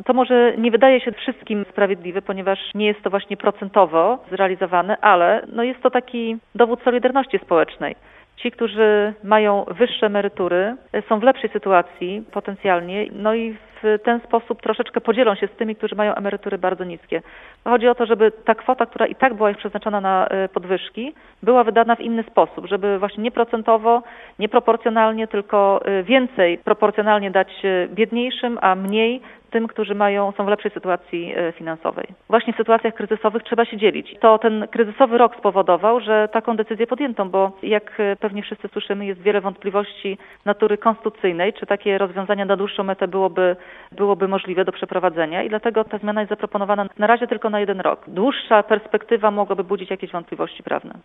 To może nie wydaje się wszystkim sprawiedliwe, ponieważ nie jest to właśnie procentowo zrealizowane, ale jest to taki dowód solidarności społecznej. Ci, którzy mają wyższe emerytury, są w lepszej sytuacji potencjalnie, i w ten sposób troszeczkę podzielą się z tymi, którzy mają emerytury bardzo niskie. Chodzi o to, żeby ta kwota, która i tak była już przeznaczona na podwyżki, była wydana w inny sposób, żeby właśnie nie procentowo, nie proporcjonalnie, tylko więcej proporcjonalnie dać biedniejszym, a mniej tym, którzy są w lepszej sytuacji finansowej. Właśnie w sytuacjach kryzysowych trzeba się dzielić. To ten kryzysowy rok spowodował, że taką decyzję podjęto, bo jak pewnie wszyscy słyszymy, jest wiele wątpliwości natury konstytucyjnej, czy takie rozwiązania na dłuższą metę byłoby możliwe do przeprowadzenia i dlatego ta zmiana jest zaproponowana na razie tylko na 1 rok. Dłuższa perspektywa mogłaby budzić jakieś wątpliwości prawne.